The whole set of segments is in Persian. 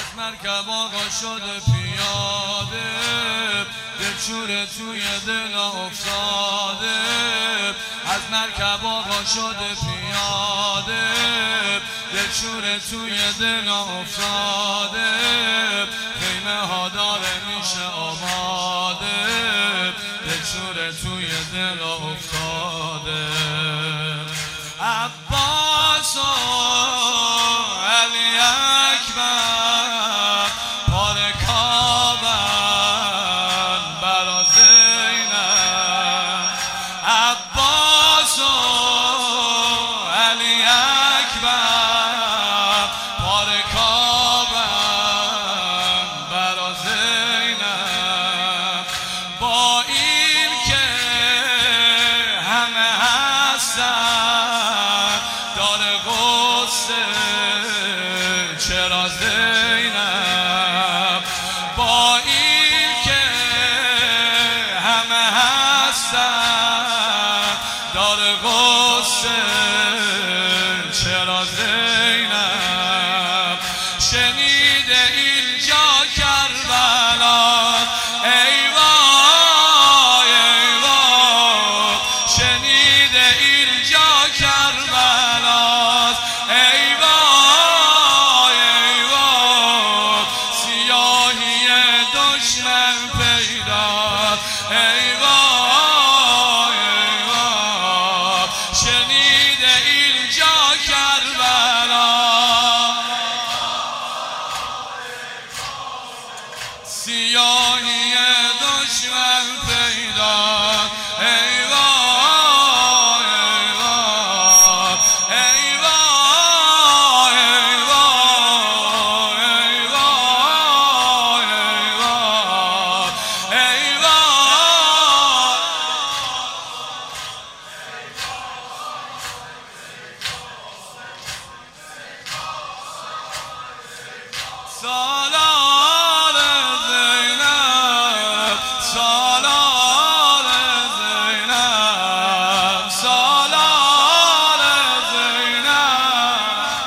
مرکب آقا شده پیاده، دلشوره توی دل افتاده. از مرکب آقا شده پیاده، دلشوره توی دل افتاده. خیمه ها داره میشه آباده، دلشوره توی دل افتاده. عباس و علی اکبر پاره کابن برا زینب. عباس و علی اکبر پاره کابن برا زینب. با این که همه هستن داره غصه چرا زینب. با این که همه هستن داره غصه چرا زینب. شنیده اینجا کربلا ای وای ای وای. شنیده اینجا کربلا ای وای ای وای. سیاهی دشمن پیدا ای وای ای وای. شنیده اینجا کربلا سیاهی دشمن پیدا ای وای ای وای ای وای ای وای ای وای ای وای. سالار زینب سالار زینب سالار زینب.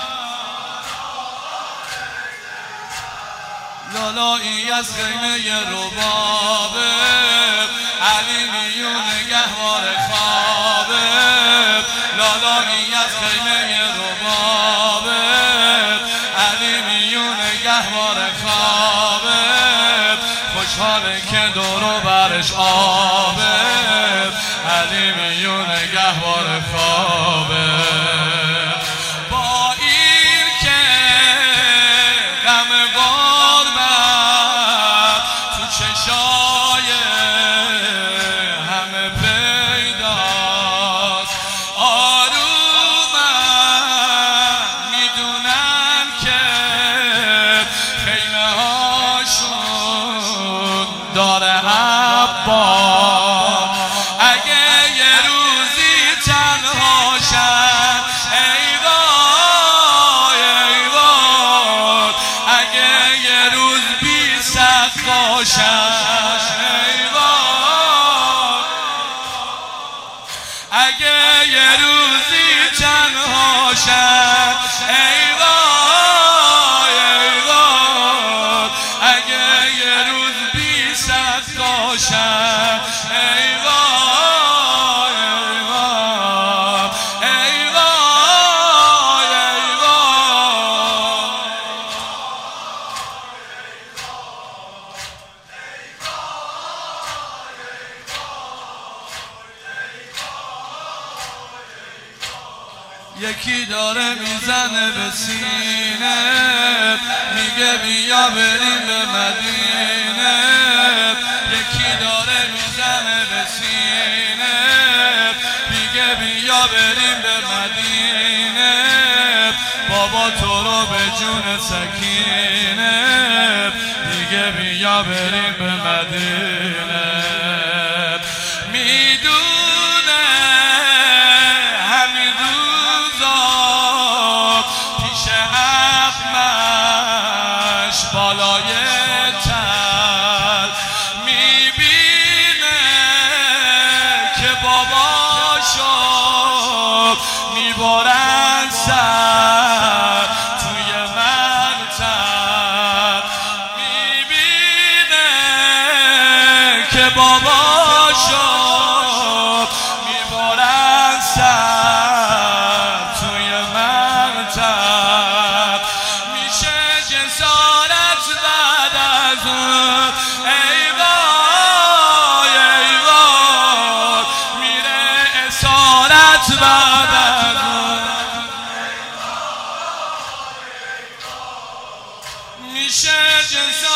لالایی از خیمه ربابه، علی میون گهوار خوابه. لالایی از خیمه ربابه، علی میون گهوار خوابه. خوشحاله که دورو برش آبه، علی میون گهوار خوابه. با این که غم غربت تو چشای همه پیداست، آرومن میدونن که خیمه هاشون داره عباس. اگه یه روزی تنها شن ای وای ای وای. اگه یه روز بی سقا شن ای وای. اگه یه روزی تنها شن ای وای ای وای. اگه یه روز بی سقا شن ای وای ای وای ای وای ای وای. یکی داره میزنه به سینه، میگه بیا بریم به مدینه. یکی داره میزنه به سینه، میگه بیا بریم به مدینه. بابا تو رو به جون سکینه، میگه بیا بریم به مدینه. میدونه همین روزا پیش عقمش بالای تل میبینه که باباشو میبرن سر توی منتر. نجسات